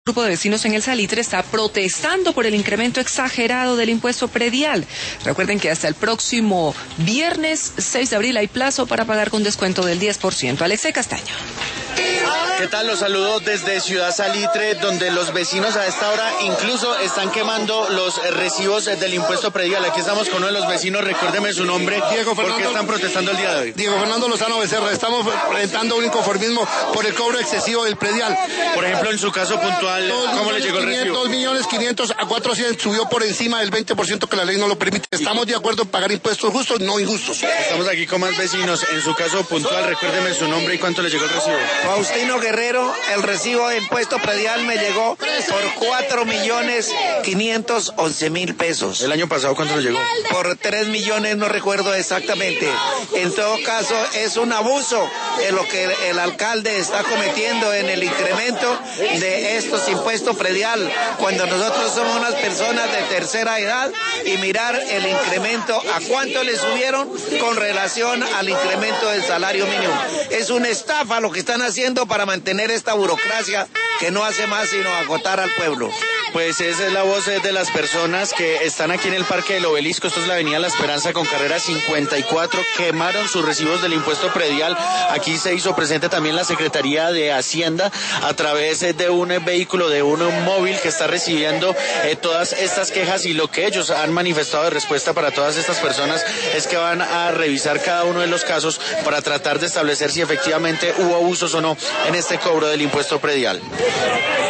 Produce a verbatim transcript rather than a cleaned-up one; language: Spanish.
grupo de vecinos en El Salitre está protestando por el incremento exagerado del impuesto predial. Recuerden que hasta el próximo viernes seis de abril hay plazo para pagar con descuento del diez por ciento. Alexei Castaño. ¿Qué tal? Los saludo desde Ciudad Salitre, donde los vecinos a esta hora incluso están quemando los recibos del impuesto predial. Aquí estamos con uno de los vecinos, recuérdeme su nombre. Diego Fernando, ¿por qué están protestando el día de hoy? Diego Fernando Lozano Becerra, estamos presentando un inconformismo por el cobro excesivo del predial. Por ejemplo, en su caso puntual, ¿cómo le llegó el recibo? dos millones quinientos a cuatrocientos, subió por encima del veinte por ciento que la ley no lo permite. Estamos de acuerdo en pagar impuestos justos, no injustos. Estamos aquí con más vecinos. En su caso puntual, recuérdeme su nombre y cuánto le llegó el recibo. Faustino Guerrero, el recibo de impuesto predial me llegó por cuatro millones quinientos once mil pesos. ¿El año pasado cuánto le llegó? Por tres millones, no recuerdo exactamente. En todo caso, es un abuso de lo que el alcalde está cometiendo en el incremento de estos impuestos predial, cuando nosotros somos unas personas de tercera edad, y mirar el incremento, a cuánto le subieron con relación al incremento del salario mínimo. Es una estafa lo que están haciendo para mantener esta burocracia que no hace más sino agotar al pueblo. Pues esa es la voz de las personas que están aquí en el Parque del Obelisco. Esto es la Avenida La Esperanza con carrera cincuenta y cuatro. Quemaron sus recibos del impuesto predial. Aquí se hizo presente también la Secretaría de Hacienda a través de un vehículo, de un móvil que está recibiendo eh, todas estas quejas, y lo que ellos han manifestado de respuesta para todas estas personas es que van a revisar cada uno de los casos para tratar de establecer si efectivamente hubo abusos o no en este cobro del impuesto predial.